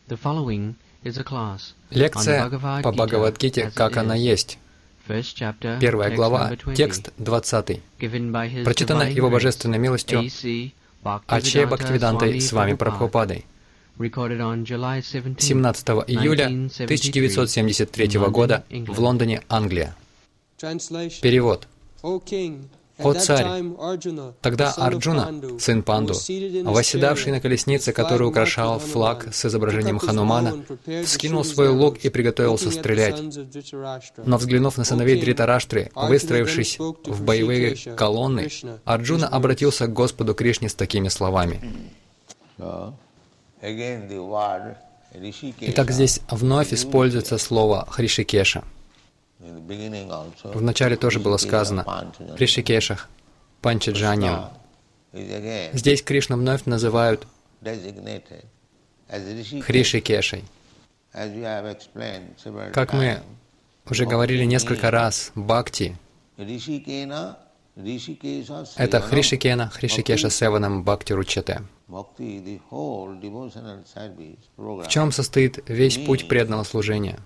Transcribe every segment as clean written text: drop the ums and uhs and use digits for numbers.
Лекция по Бхагавад-гите, как она есть. Первая глава, текст 20. Прочитана Его Божественной милостью А.Ч. Бхактивидантой с вами Прабхупадой. 17 июля 1973 года в Лондоне, Англия. Перевод. «О царь! Тогда Арджуна, сын Панду, восседавший на колеснице, которую украшал флаг с изображением Ханумана, вскинул свой лук и приготовился стрелять. Но взглянув на сыновей Дритараштры, выстроившись в боевые колонны, Арджуна обратился к Господу Кришне с такими словами». Итак, здесь вновь используется слово «Хришикеша». Вначале тоже было сказано «Хришикешах», «Панчаджаньям». Здесь Кришну вновь называют Хришикешей. Как мы уже говорили несколько раз, бхакти — это Хришикена, Хришикеша Севанам Бхакти Ручате. В чем состоит весь путь преданного служения?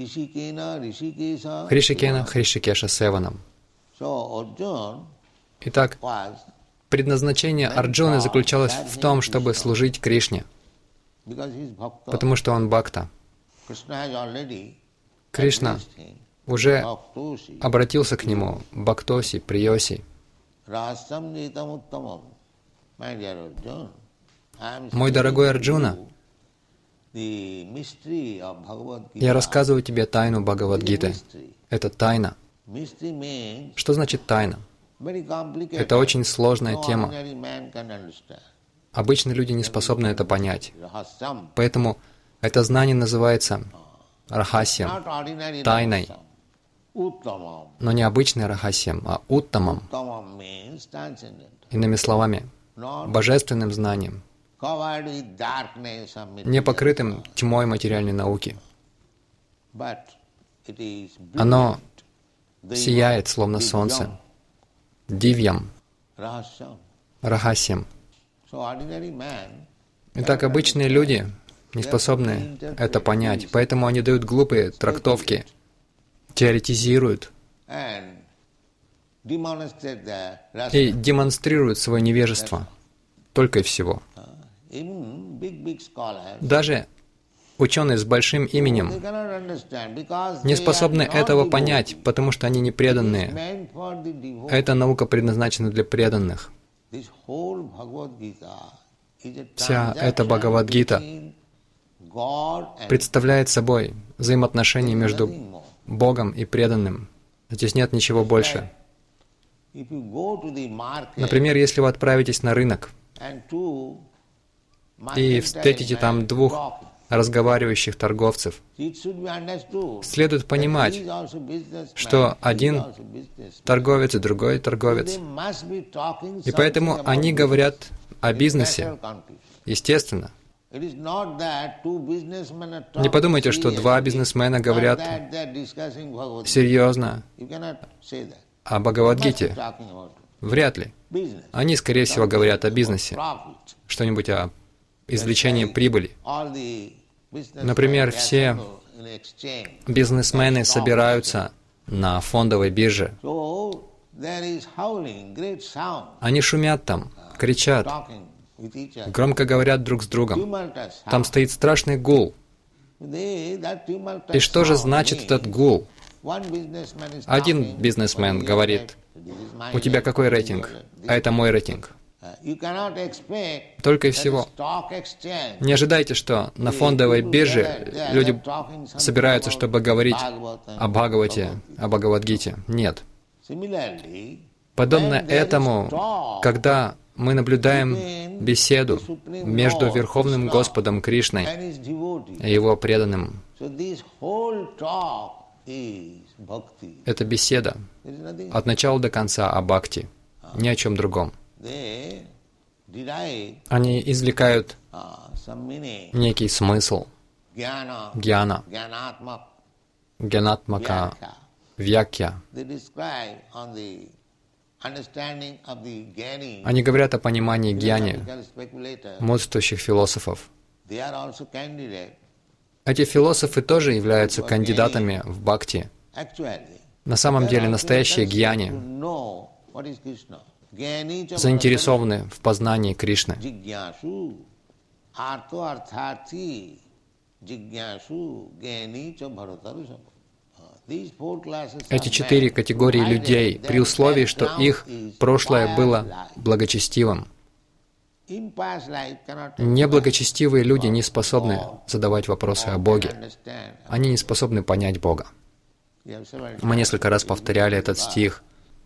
Хришикена, Хришикеша Севанам. Итак, предназначение Арджуны заключалось в том, чтобы служить Кришне, потому что он бхакта. Кришна уже обратился к нему, бхактоси, приоси. Мой дорогой Арджуна, я рассказываю тебе тайну Бхагавад-гиты. Это тайна. Что значит тайна? Это очень сложная тема. Обычные люди не способны это понять. Поэтому это знание называется рахасьям, тайной. Но не обычной рахасьям, а уттамам. Иными словами, божественным знанием, не покрытым тьмой материальной науки. Оно сияет, словно солнце, дивьям, рахасьям. Итак, обычные люди не способны это понять, поэтому они дают глупые трактовки, теоретизируют и демонстрируют свое невежество, только и всего. Даже ученые с большим именем не способны этого понять, потому что они не преданные. Эта наука предназначена для преданных. Вся эта Бхагавад-гита представляет собой взаимоотношения между Богом и преданным. Здесь нет ничего больше. Например, если вы отправитесь на рынок и встретите там двух разговаривающих торговцев, следует понимать, что один торговец и другой торговец. И поэтому они говорят о бизнесе, естественно. Не подумайте, что два бизнесмена говорят серьезно о Бхагавад-гите. Вряд ли. Они, скорее всего, говорят о бизнесе, что-нибудь о извлечении прибыли. Например, все бизнесмены собираются на фондовой бирже. Они шумят там, кричат, громко говорят друг с другом. Там стоит страшный гул. И что же значит этот гул? Один бизнесмен говорит: «У тебя какой рейтинг? А это мой рейтинг». Только и всего. Не ожидайте, что на фондовой бирже люди собираются, чтобы говорить о Бхагавате, о Бхагавад-гите. Нет. Подобно этому, когда мы наблюдаем беседу между Верховным Господом Кришной и Его преданным, это беседа от начала до конца о бхакти, ни о чем другом. Они извлекают некий смысл, гьяна, гьянатмака, вьякья. Они говорят о понимании гьяни, мудрствующих философов. Эти философы тоже являются кандидатами в бхакти. На самом деле настоящие гьяни заинтересованы в познании Кришны. Эти 4 категории людей, при условии, что их прошлое было благочестивым. Неблагочестивые люди не способны задавать вопросы о Боге. Они не способны понять Бога. Мы несколько раз повторяли этот стих.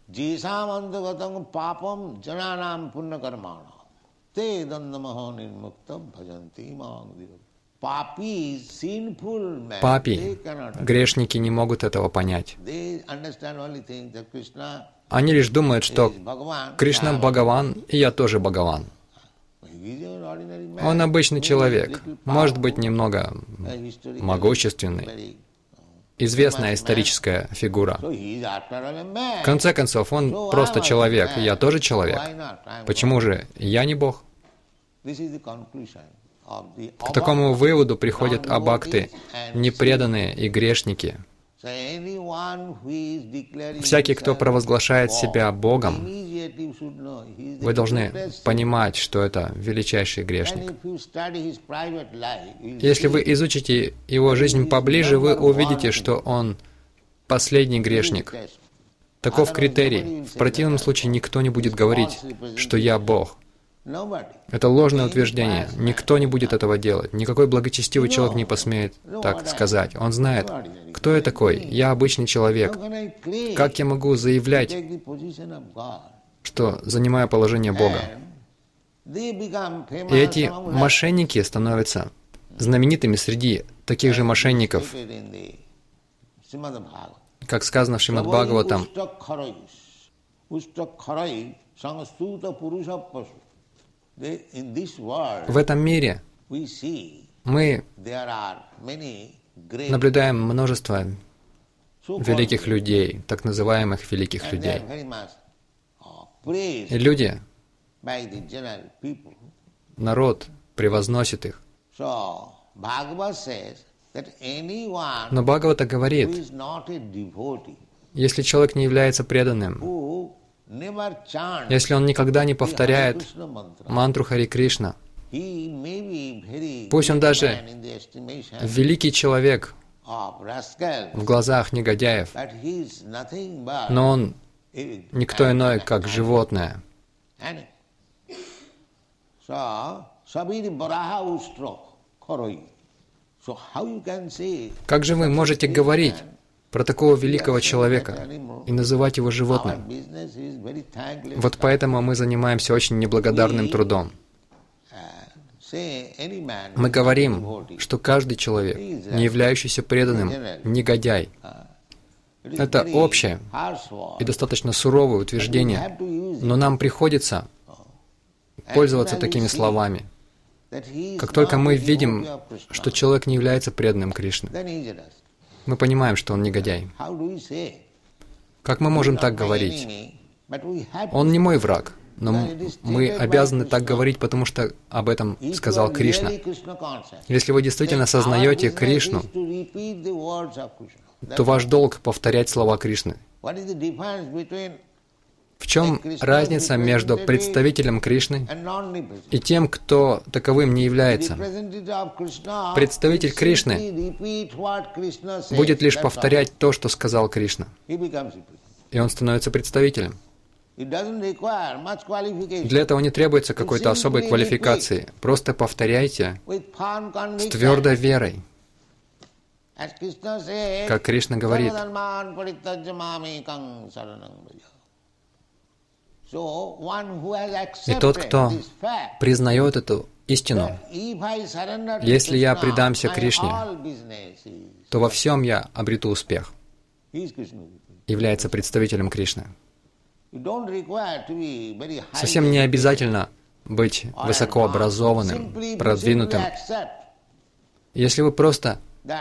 Папи, грешники не могут этого понять. Они лишь думают, что Кришна Бхагаван, и я тоже Бхагаван. Он обычный человек, может быть, немного могущественный. Известная историческая фигура. В конце концов, он просто человек, и я тоже человек. Почему же я не Бог? К такому выводу приходят абхакты, непреданные и грешники. Всякий, кто провозглашает себя Богом, вы должны понимать, что это величайший грешник. Если вы изучите его жизнь поближе, вы увидите, что он последний грешник. Таков критерий. В противном случае никто не будет говорить, что я Бог. Это ложное утверждение. Никто не будет этого делать. Никакой благочестивый человек не посмеет так сказать. Он знает, кто я такой. Я обычный человек. Как я могу заявлять, что занимаю положение Бога? И эти мошенники становятся знаменитыми среди таких же мошенников. Как сказано в Шримад Бхагаватам, в этом мире мы наблюдаем множество великих людей, так называемых великих людей. И люди, народ превозносит их. Но Бхагавата говорит, если человек не является преданным, если он никогда не повторяет мантру Хари Кришна, пусть он даже великий человек в глазах негодяев, но он никто иной, как животное. Как же вы можете говорить про такого великого человека и называть его животным? Вот поэтому мы занимаемся очень неблагодарным трудом. Мы говорим, что каждый человек, не являющийся преданным, негодяй. Это общее и достаточно суровое утверждение, но нам приходится пользоваться такими словами. Как только мы видим, что человек не является преданным Кришне, мы понимаем, что он негодяй. Как мы можем так говорить? Он не мой враг, но мы обязаны так говорить, потому что об этом сказал Кришна. Если вы действительно осознаете Кришну, то ваш долг повторять слова Кришны. В чем разница между представителем Кришны и тем, кто таковым не является? Представитель Кришны будет лишь повторять то, что сказал Кришна. И он становится представителем. Для этого не требуется какой-то особой квалификации. Просто повторяйте с твердой верой. Как Кришна говорит, и тот, кто признает эту истину, если я предамся Кришне, то во всем я обрету успех, является представителем Кришны. Совсем не обязательно быть высокообразованным, продвинутым. Если вы просто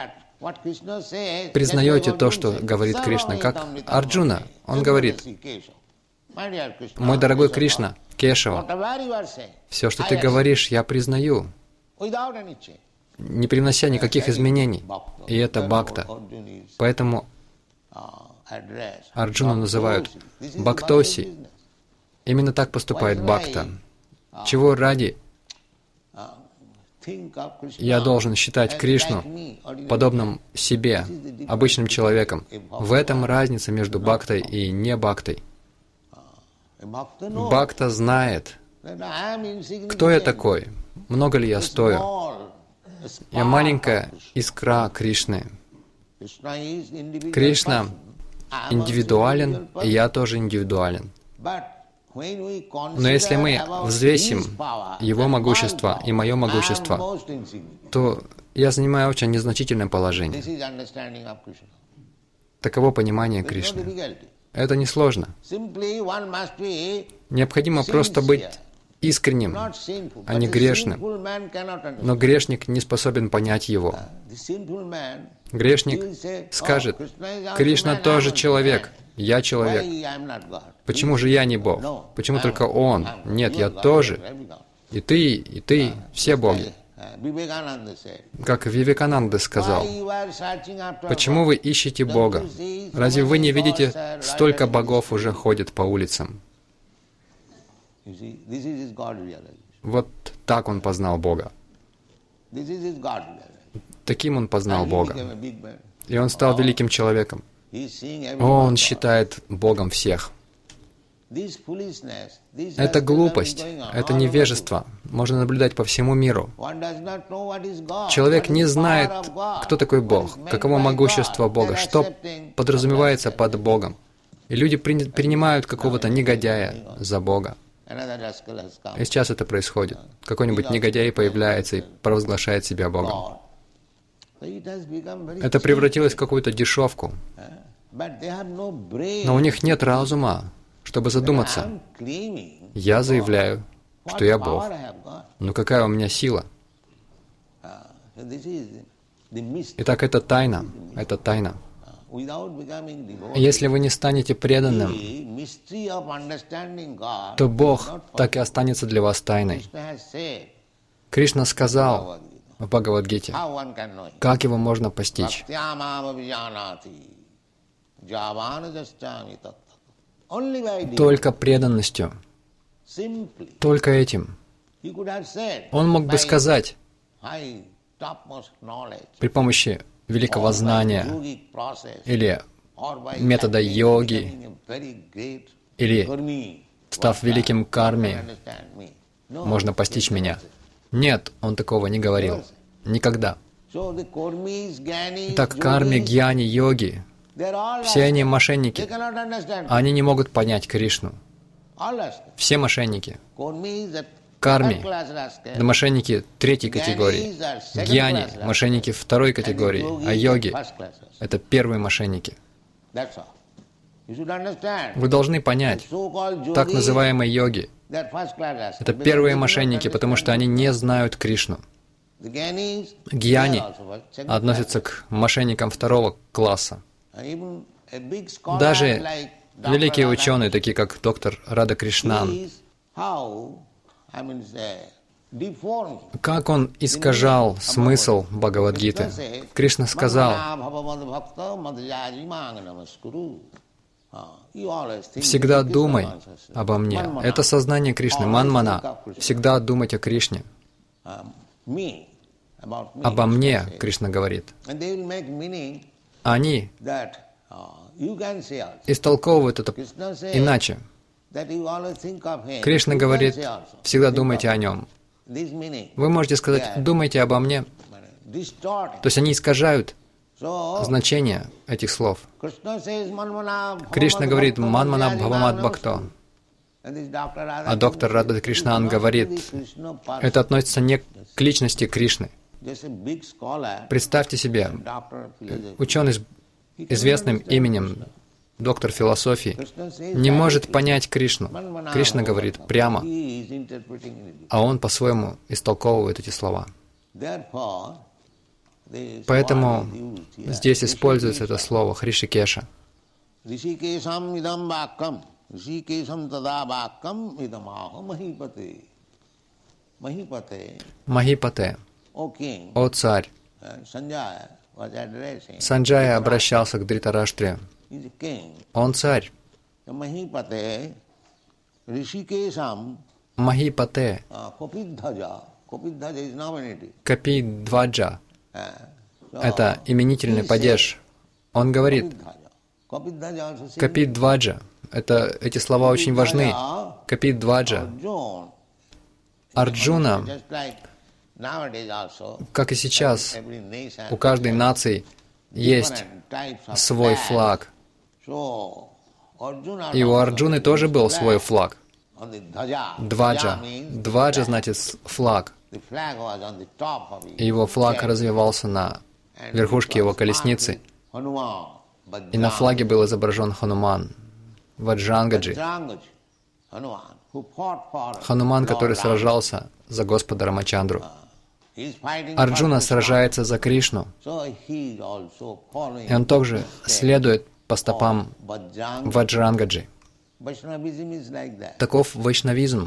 признаете то, что говорит Кришна, как Арджуна, он говорит: «Мой дорогой Кришна, Кешава, все, что ты говоришь, я признаю, не принося никаких изменений. И это бхакта. Поэтому Арджуну называют бхактоси. Именно так поступает бхакта. Чего ради я должен считать Кришну подобным себе, обычным человеком? В этом разница между бхактой и не бхактой. Бхакта знает, кто я такой, много ли я стою. Я маленькая искра Кришны. Кришна индивидуален, и я тоже индивидуален. Но если мы взвесим Его могущество и мое могущество, то я занимаю очень незначительное положение. Таково понимание Кришны. Это несложно. Необходимо просто быть искренним, а не грешным. Но грешник не способен понять Его. Грешник скажет: «Кришна тоже человек, я человек. Почему же я не Бог? Почему только Он? Нет, я тоже. И ты, все боги». Как Вивекананда сказал: «Почему вы ищете Бога? Разве вы не видите, столько богов уже ходит по улицам?» Вот так он познал Бога. Таким он познал Бога. И он стал великим человеком. Он считает Богом всех. Это глупость, это невежество. Можно наблюдать по всему миру. Человек не знает, кто такой Бог, каково могущество Бога, что подразумевается под Богом. И люди принимают какого-то негодяя за Бога. И сейчас это происходит. Какой-нибудь негодяй появляется и провозглашает себя Богом. Это превратилось в какую-то дешевку. Но у них нет разума, чтобы задуматься. Я заявляю, что я Бог. Но какая у меня сила? Итак, это тайна. Это тайна. Если вы не станете преданным, то Бог так и останется для вас тайной. Кришна сказал в Бхагавад-гите, как его можно постичь. Только преданностью, только этим. Он мог бы сказать при помощи великого знания или метода йоги, или став великим карми, можно постичь меня. Нет, он такого не говорил. Никогда. Итак, карми, гьяни, йоги, все они мошенники. Они не могут понять Кришну. Все мошенники. Карми — это мошенники третьей категории. Гьяни — мошенники второй категории. А йоги — это первые мошенники. Вы должны понять, так называемые йоги — это первые мошенники, потому что они не знают Кришну. Гьяни относятся к мошенникам второго класса. Даже великие ученые, такие как доктор Рада Кришнан, как он искажал смысл Бхагавад-гиты. Кришна сказал: «Всегда думай обо мне». Это сознание Кришны, манмана. Всегда думать о Кришне. Обо мне, Кришна говорит. Они истолковывают это иначе. Кришна говорит: всегда думайте о нем. Вы можете сказать: думайте обо мне. То есть они искажают значение этих слов. Кришна говорит: манмана бхавамат бхакто. А доктор Рада Кришнан говорит: это относится не к личности Кришны. Представьте себе, ученый с известным именем, доктор философии, не может понять Кришну. Кришна говорит прямо, а он по-своему истолковывает эти слова. Поэтому здесь используется это слово Хришикеша. Махипате. «О царь!» Санджая обращался к Дритараштре. Он царь. Махипате, Капидваджа. Это именительный падеж. Он говорит, Капидваджа. Эти слова очень важны. Капидваджа. Арджуна, как и сейчас, у каждой нации есть свой флаг. И у Арджуны тоже был свой флаг. Дваджа. Дваджа значит флаг. И его флаг развивался на верхушке его колесницы. И на флаге был изображен Хануман, Ваджрангаджи. Хануман, который сражался за Господа Рамачандру. Арджуна сражается за Кришну. И он также следует по стопам Ваджрангаджи. Таков вайшнавизм.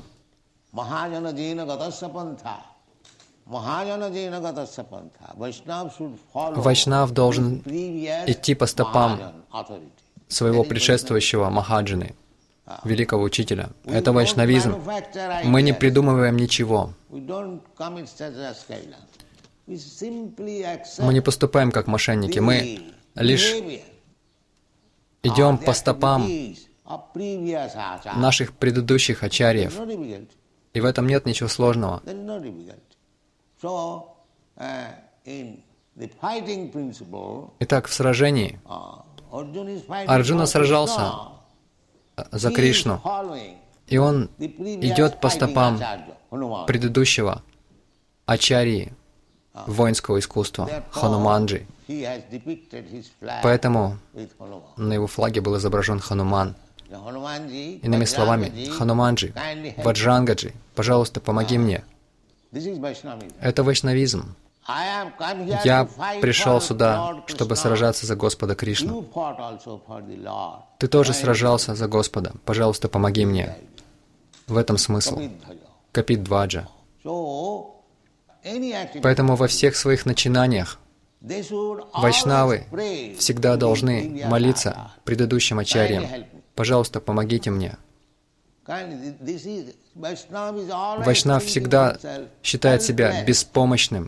Вайшнав должен идти по стопам своего предшествующего Махаджаны, великого учителя. Это вайшнавизм. Мы не придумываем ничего. Мы не поступаем как мошенники. Мы лишь идем по стопам наших предыдущих ачарьев. И в этом нет ничего сложного. Итак, в сражении Арджуна сражался за Кришну, и он идет по стопам предыдущего ачарьи воинского искусства, Хануманджи. Поэтому на его флаге был изображен Хануман. Иными словами, Хануманджи, Ваджрангаджи, пожалуйста, помоги мне. Это вайшнавизм. Я пришел сюда, чтобы сражаться за Господа Кришну. Ты тоже сражался за Господа. Пожалуйста, помоги мне. В этом смысл. Капидваджа. Поэтому во всех своих начинаниях вайшнавы всегда должны молиться предыдущим ачарьям. Пожалуйста, помогите мне. Вайшнав всегда считает себя беспомощным.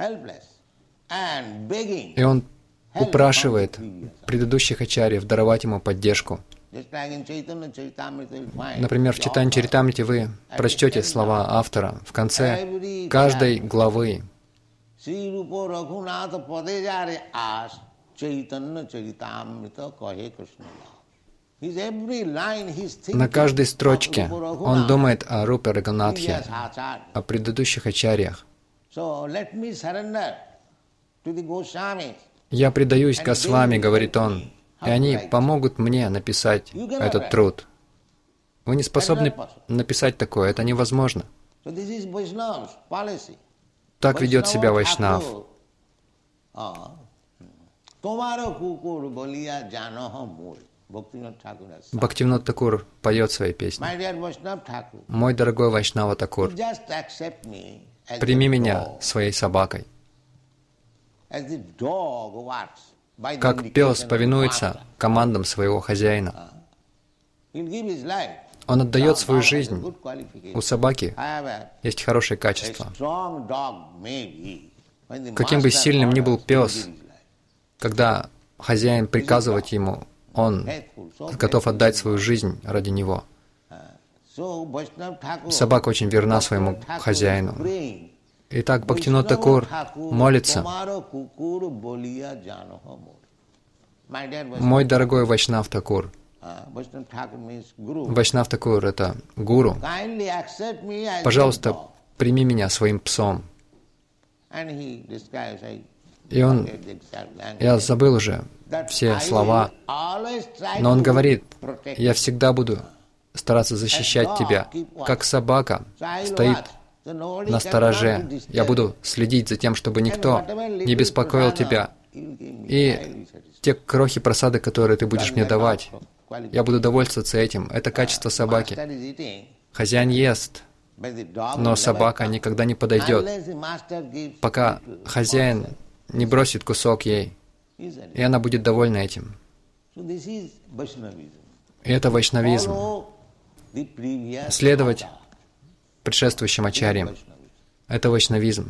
И он упрашивает предыдущих ачарьев даровать ему поддержку. Например, в Чайтанья-чаритамрите вы прочтете слова автора в конце каждой главы. На каждой строчке он думает о Рупе Рагунатхе, о предыдущих ачарьях. «Я предаюсь Госвами», — говорит он, — «и они помогут мне написать этот труд». Вы не способны написать такое, это невозможно. Так ведет себя вайшнав. Бхактивинод Такур поет свои песни. «Мой дорогой Вайшнава Такур, прими меня своей собакой». Как пес повинуется командам своего хозяина. Он отдает свою жизнь. У собаки есть хорошее качество. Каким бы сильным ни был пес, когда хозяин приказывает ему, он готов отдать свою жизнь ради него. Собака очень верна своему хозяину. Итак, Бхактивинод Такур молится: «Мой дорогой Вайшнав Такур». Вайшнав Такур — это гуру. «Пожалуйста, прими меня своим псом». И он, я забыл уже все слова, но он говорит: «Я всегда буду стараться защищать тебя, как собака стоит на стороже. Я буду следить за тем, чтобы никто не беспокоил тебя. И те крохи просады, которые ты будешь мне давать, я буду довольствоваться этим». Это качество собаки. Хозяин ест, Но собака никогда не подойдет, пока хозяин не бросит кусок ей, и она будет довольна этим. И это вайшнавизм. Следовать предшествующим ачарьям. Это вайшнавизм.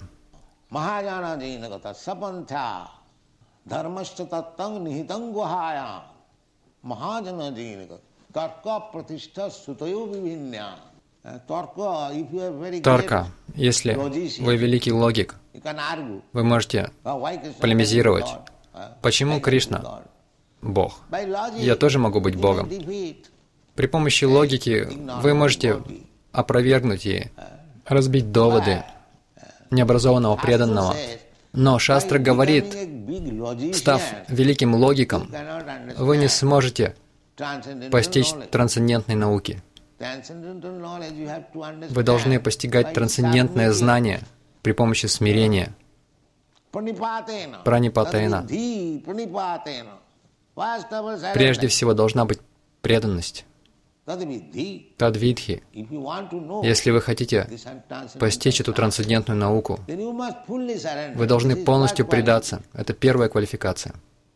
Тарка. Если вы великий логик, вы можете полемизировать. Почему Кришна Бог? Я тоже могу быть Богом. При помощи логики вы можете опровергнуть и разбить доводы необразованного преданного. Но Шастра говорит, став великим логиком, вы не сможете постичь трансцендентной науки. Вы должны постигать трансцендентное знание при помощи смирения. Пранипатена. Прежде всего должна быть преданность. Тадвидхи. Если вы хотите постичь эту трансцендентную науку, вы должны полностью предаться. Это первая квалификация.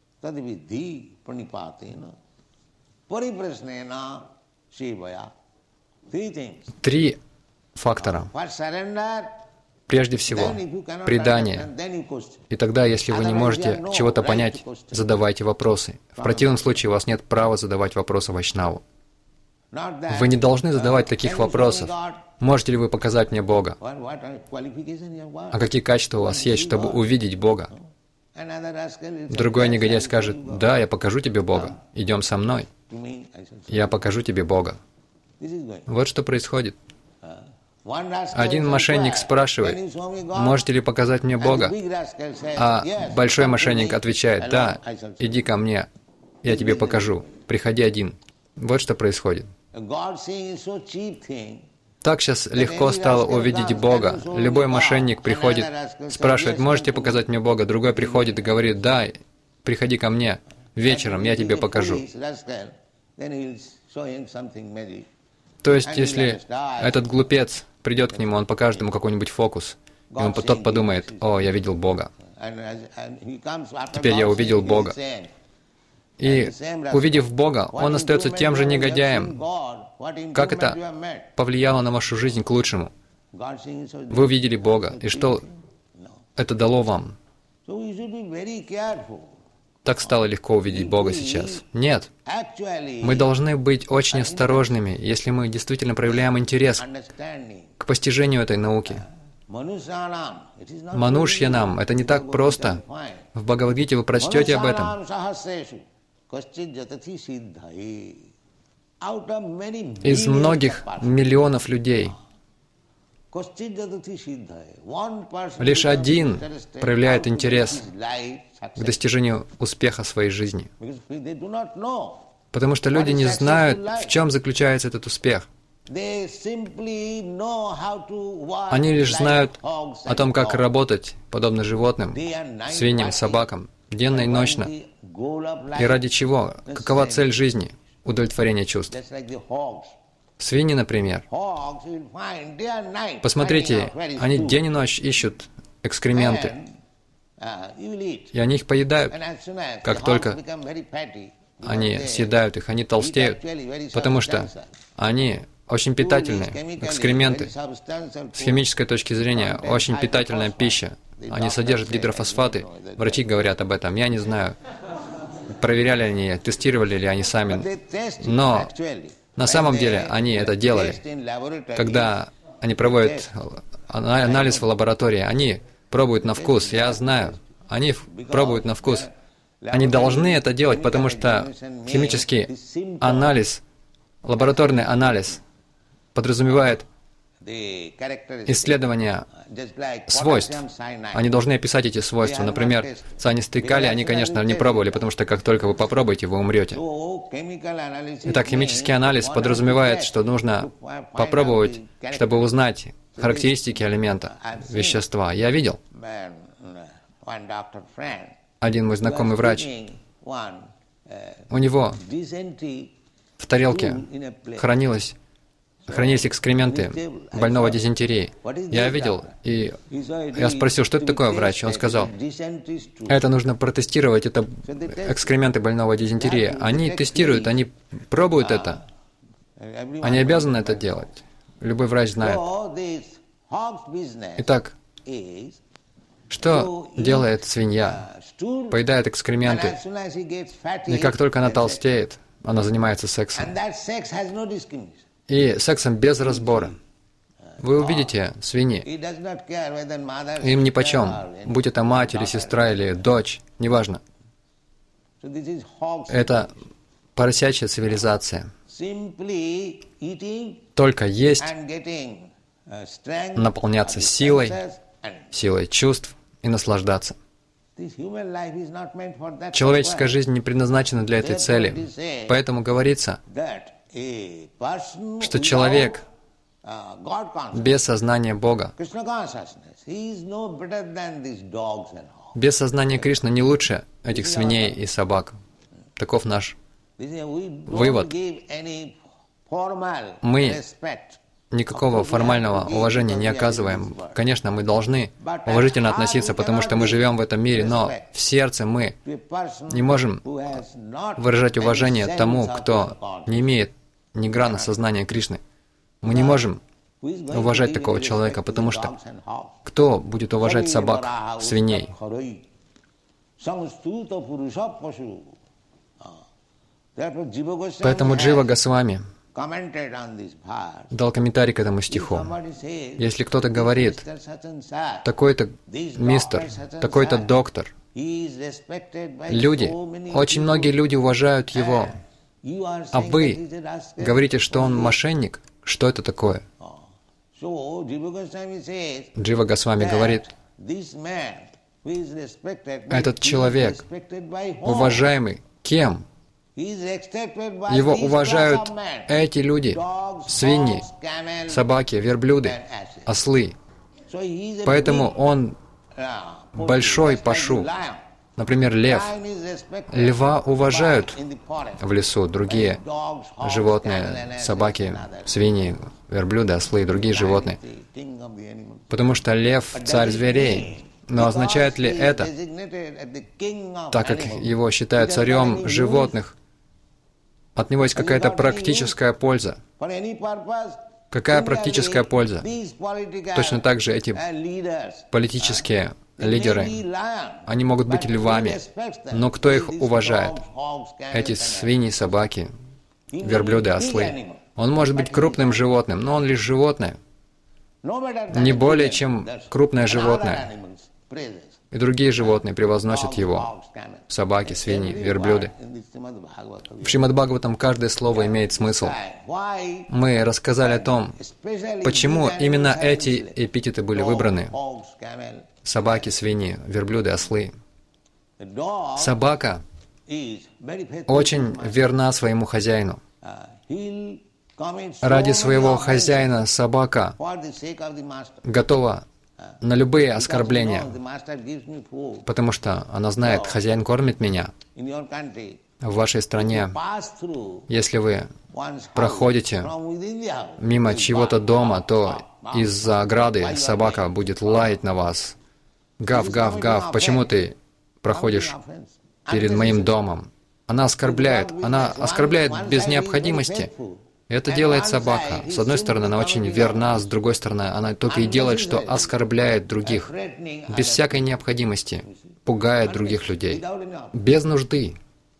3 фактора. Прежде всего, предание. И тогда, если вы не можете чего-то понять, задавайте вопросы. В противном случае у вас нет права задавать вопросы Вайшнаву. Вы не должны задавать таких вопросов. Можете ли вы показать мне Бога? А какие качества у вас есть, чтобы увидеть Бога? Другой негодяй скажет: да, я покажу тебе Бога. Идем со мной. Я покажу тебе Бога. Вот что происходит. Один мошенник спрашивает: можете ли показать мне Бога? А большой мошенник отвечает: да, иди ко мне, я тебе покажу. Приходи один. Вот что происходит. Так сейчас легко стало увидеть Бога. Любой мошенник приходит, спрашивает: можете показать мне Бога? Другой приходит и говорит: да, приходи ко мне вечером, я тебе покажу. То есть, если этот глупец придет к нему, он покажет ему какой-нибудь фокус, и тот подумает: о, я видел Бога. Теперь я увидел Бога. И, увидев Бога, он остается тем же негодяем. Как это повлияло на вашу жизнь к лучшему? Вы увидели Бога, и что это дало вам? Так стало легко увидеть Бога сейчас. Нет. Мы должны быть очень осторожными, если мы действительно проявляем интерес к постижению этой науки. Манушьянам, это не так просто. В Бхагавад-гите вы прочтете об этом. Из многих миллионов людей лишь один проявляет интерес к достижению успеха в своей жизни. Потому что люди не знают, в чем заключается этот успех. Они лишь знают о том, как работать, подобно животным, свиньям, собакам, денно и ночно. И ради чего? Какова цель жизни? Удовлетворение чувств. Свиньи, например. Посмотрите, они день и ночь ищут экскременты. И они их поедают. Как только они съедают их, они толстеют, потому что они очень питательные. Экскременты, с химической точки зрения, очень питательная пища. Они содержат гидрофосфаты. Врачи говорят об этом. Я не знаю, проверяли они, тестировали ли они сами. Но на самом деле они это делали. Когда они проводят анализ в лаборатории, они пробуют на вкус. Я знаю, они пробуют на вкус. Они должны это делать, потому что химический анализ, лабораторный анализ подразумевает исследование свойств. Они должны описать эти свойства. Например, цианистый калий они, конечно, не пробовали, потому что как только вы попробуете, вы умрете. Итак, химический анализ подразумевает, что нужно попробовать, чтобы узнать характеристики элемента, вещества. Я видел. Один мой знакомый врач, у него в тарелке хранилась хранились экскременты больного дизентерией. Я видел, и я спросил, что это такое, врач? Он сказал, это нужно протестировать, это экскременты больного дизентерии. Они тестируют, они пробуют это. Они обязаны это делать. Любой врач знает. Итак, что делает свинья? Поедает экскременты, и как только она толстеет, она занимается сексом. И сексом без разбора. Вы увидите свиньи. Им нипочем, будь это мать или сестра или дочь, неважно. Это поросячья цивилизация. Только есть, наполняться силой, силой чувств и наслаждаться. Человеческая жизнь не предназначена для этой цели. Поэтому говорится, что человек без сознания Бога, без сознания Кришны не лучше этих свиней и собак. Таков наш вывод. Мы никакого формального уважения не оказываем. Конечно, мы должны уважительно относиться, потому что мы живем в этом мире, но в сердце мы не можем выражать уважение тому, кто не имеет ни грана сознания Кришны. Мы не можем уважать такого человека, потому что кто будет уважать собак, свиней? Поэтому Джива Госвами дал комментарий к этому стиху. Если кто-то говорит, такой-то мистер, такой-то доктор, люди, очень многие люди уважают его, а вы говорите, что он мошенник, что это такое? Джива Госвами говорит, этот человек, уважаемый кем? Его уважают эти люди, свиньи, собаки, верблюды, ослы. Поэтому он большой пашу. Например, лев. Льва уважают в лесу другие животные, собаки, свиньи, верблюды, ослы и другие животные. Потому что лев — царь зверей. Но означает ли это, так как его считают царем животных, от него есть какая-то практическая польза? Какая практическая польза? Точно так же эти политические лидеры, они могут быть львами, но кто их уважает? Эти свиньи, собаки, верблюды, ослы. Он может быть крупным животным, но он лишь животное, не более чем крупное животное. И другие животные превозносят его. Собаки, свиньи, верблюды. В Шримад-Бхагаватам каждое слово имеет смысл. Мы рассказали о том, почему именно эти эпитеты были выбраны. Собаки, свиньи, верблюды, ослы. Собака очень верна своему хозяину. Ради своего хозяина собака готова на любые оскорбления, потому что она знает, хозяин кормит меня. В вашей стране, если вы проходите мимо чьего-то дома, то из-за ограды собака будет лаять на вас. Гав, гав, гав, почему ты проходишь перед моим домом? Она оскорбляет без необходимости. Это делает собака. С одной стороны, она очень верна, с другой стороны, она только и делает, что оскорбляет других, без всякой необходимости, пугает других людей, без нужды.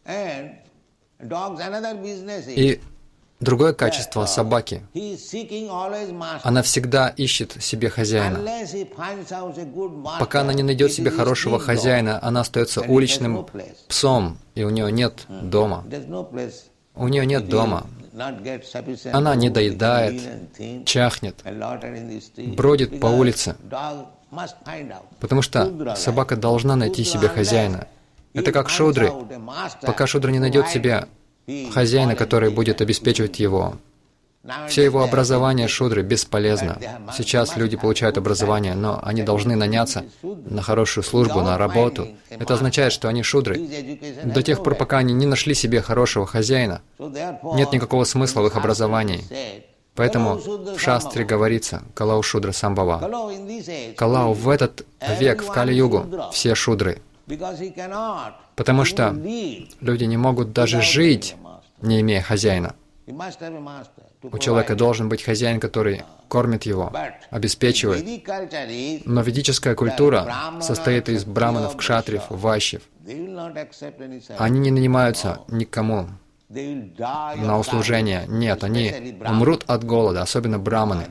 И другое качество собаки. Она всегда ищет себе хозяина. Пока она не найдет себе хорошего хозяина, она остается уличным псом, и у нее нет дома. У нее нет дома. Она не доедает, чахнет, бродит по улице, потому что собака должна найти себе хозяина. Это как шудры. Пока шудра не найдет себе хозяина, который будет обеспечивать его, все его образование шудры бесполезно. Сейчас люди получают образование, но они должны наняться на хорошую службу, на работу. Это означает, что они шудры. До тех пор, пока они не нашли себе хорошего хозяина, нет никакого смысла в их образовании. Поэтому в Шастре говорится «Калау Шудра Самбхава». Калау в этот век, в Кали-югу, все шудры. Потому что люди не могут даже жить, не имея хозяина. У человека должен быть хозяин, который кормит его, обеспечивает. Но ведическая культура состоит из браманов, кшатриев, вайшьев. Они не нанимаются никому на услужение. Нет, они умрут от голода, особенно браманы.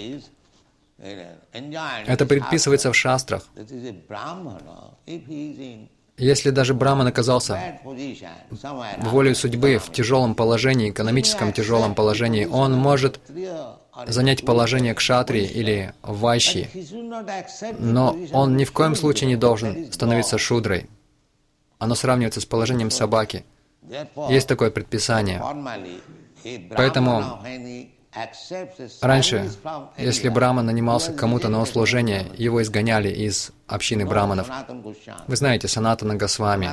Это предписывается в шастрах. Если даже браман оказался волей судьбы в тяжелом положении, экономическом тяжелом положении, он может занять положение кшатрии или вайшьи, но он ни в коем случае не должен становиться шудрой. Оно сравнивается с положением собаки. Есть такое предписание. Поэтому раньше, если браман нанимался кому-то на услужение, его изгоняли из общины браманов. Вы знаете, Санатана Госвами,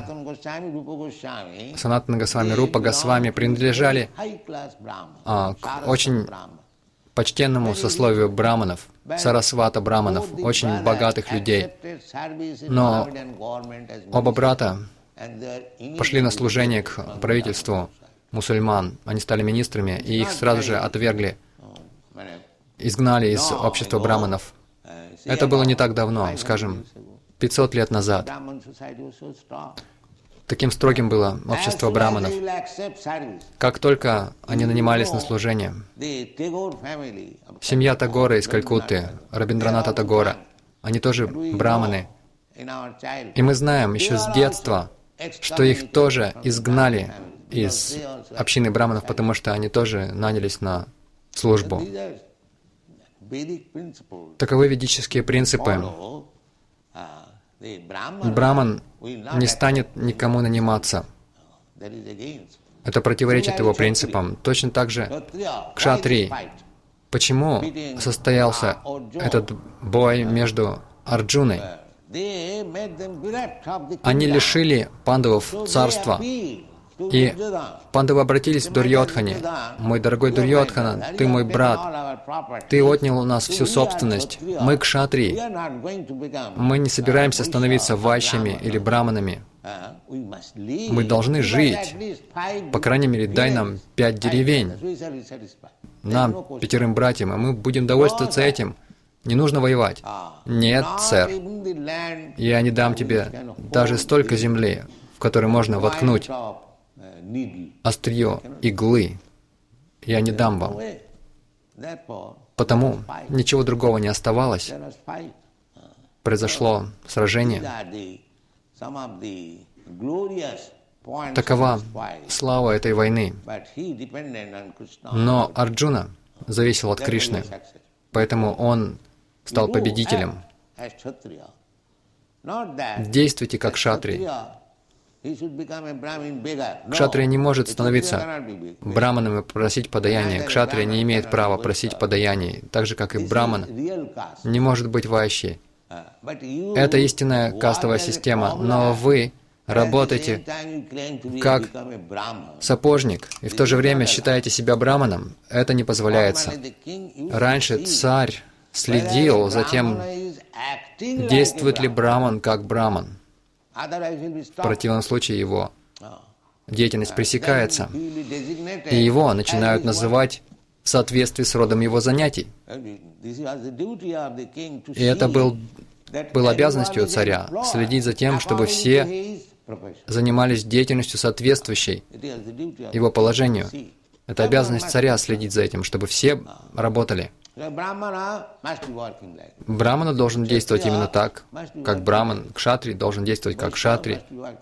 Рупа Госвами принадлежали к очень почтенному сословию браманов, сарасвата браманов, очень богатых людей. Но оба брата пошли на служение к правительству мусульман. Они стали министрами, и их сразу же отвергли, изгнали из общества браманов. Это было не так давно, скажем, 500 лет назад. Таким строгим было общество браманов. Как только они нанимались на служение, семья Тагора из Калькутты, Рабиндраната Тагора, они тоже браманы. И мы знаем еще с детства, что их тоже изгнали из общины браманов, потому что они тоже нанялись на службу. Таковы ведические принципы. Браман не станет никому наниматься. Это противоречит его принципам. Точно так же кшатрии. Почему состоялся этот бой между Арджуной? Они лишили пандавов царства. И пандавы обратились к Дурьодхане. «Мой дорогой Дурьодхана, ты мой брат. Ты отнял у нас всю собственность. Мы кшатрии. Мы не собираемся становиться вайшьями или браманами. Мы должны жить. По крайней мере, дай нам 5 деревень. Нам, 5 братьям, и мы будем довольствоваться этим. Не нужно воевать». «Нет, сэр. Я не дам тебе даже столько земли, в которой можно воткнуть острие иглы. Я не дам вам». Потому ничего другого не оставалось. Произошло сражение. Такова слава этой войны. Но Арджуна зависел от Кришны, поэтому он стал победителем. Действуйте как кшатрий. Кшатрия не может становиться браманом и просить подаяние. Кшатрия не имеет права просить подаяний, так же, как и браман не может быть вайшьей. Это истинная кастовая система, но вы работаете как сапожник и в то же время считаете себя браманом. Это не позволяется. Раньше царь следил за тем, действует ли браман как браман. В противном случае его деятельность пресекается, и его начинают называть в соответствии с родом его занятий. И это было обязанностью царя — следить за тем, чтобы все занимались деятельностью, соответствующей его положению. Это обязанность царя — следить за этим, чтобы все работали. Брамана должен действовать именно так, как браман. Кшатрий должен действовать как кшатрий.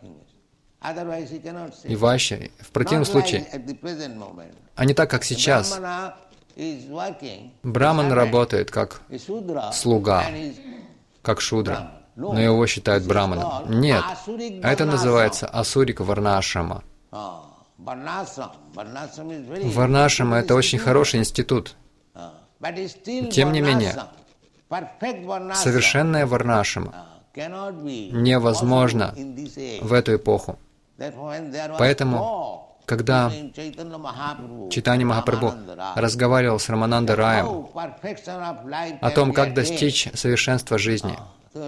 И вайшья. В противном случае, а не так, как сейчас. Браман работает как слуга, как шудра, но его считают браманом. Нет, это называется асурика варнашрама. Варнашрама — это очень хороший институт. Тем не менее, совершенная варнашрама невозможно в эту эпоху. Поэтому, Когда Чайтанья Махапрабху разговаривал с Рамананда Раем о том, как достичь совершенства жизни,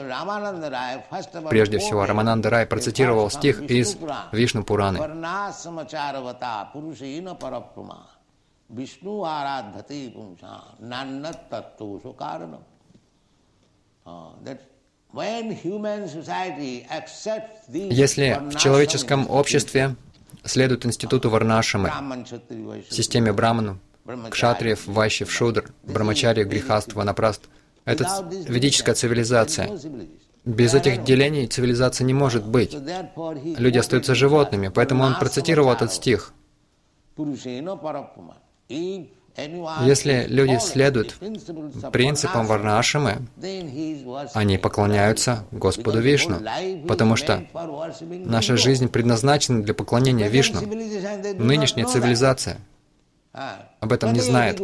прежде всего, Рамананда Рай процитировал стих из Вишну Пураны. Если в человеческом обществе следует институту Варнашамы, системе Браману, Кшатриев, Вайшьев, Шудр, Брамачарья, Грихаст, Ванапраст, это ведическая цивилизация. Без этих делений цивилизации не может быть. Люди остаются животными, поэтому он процитировал этот стих. Если люди следуют принципам Варнашамы, они поклоняются Господу Вишну, потому что наша жизнь предназначена для поклонения Вишну. Нынешняя цивилизация об этом не знает.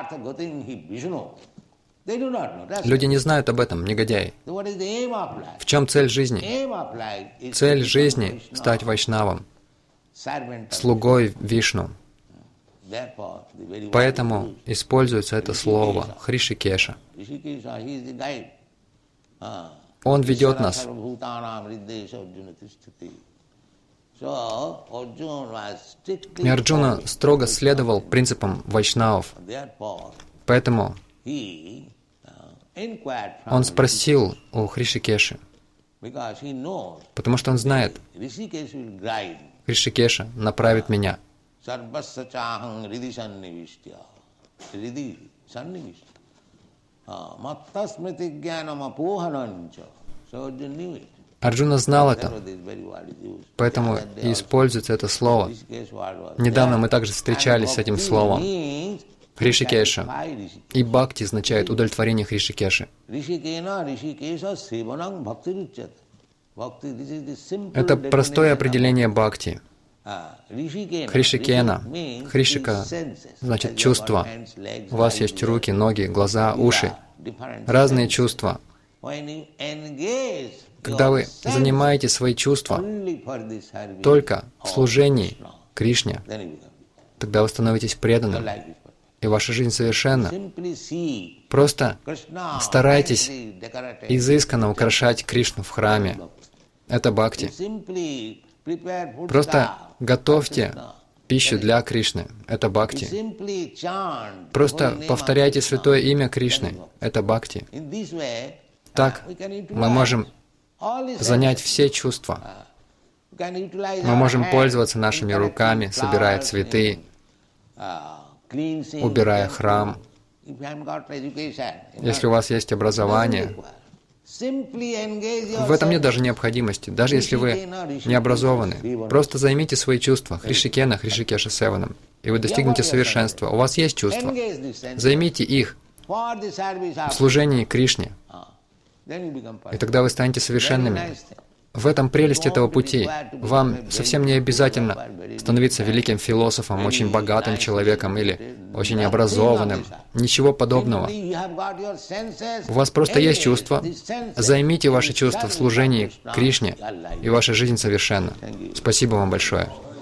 Люди не знают об этом, негодяи. В чем цель жизни? Цель жизни — стать вайшнавом, слугой Вишну. Поэтому используется это слово Хришикеша. Он ведет нас. И Арджуна строго следовал принципам вайшнавов. Поэтому он спросил у Хришикеши, потому что он знает, Хришикеша направит меня. Арджуна знал это, поэтому и используется это слово. Недавно мы также встречались с этим словом. Хришикеша. И бхакти означает удовлетворение Хришикеши. Это простое определение бхакти. Хришикена. Хришика значит чувство. У вас есть руки, ноги, глаза, уши. Разные чувства. Когда вы занимаете свои чувства только в служении Кришне, тогда вы становитесь преданным, и ваша жизнь совершенна. Просто старайтесь изысканно украшать Кришну в храме. Это бхакти. Просто готовьте пищу для Кришны. Это бхакти. Просто повторяйте святое имя Кришны. Это бхакти. Так мы можем занять все чувства. Мы можем пользоваться нашими руками, собирая цветы, убирая храм. Если у вас есть образование, в этом нет даже необходимости, даже если вы не образованы. Просто займите свои чувства, Хришикена, Хришикеша Севанам, и вы достигнете совершенства. У вас есть чувства. Займите их в служении Кришне, и тогда вы станете совершенными. В этом прелесть этого пути. Вам совсем не обязательно становиться великим философом, очень богатым человеком или очень образованным. Ничего подобного. У вас просто есть чувства. Займите ваши чувства в служении Кришне, и ваша жизнь совершенна. Спасибо вам большое.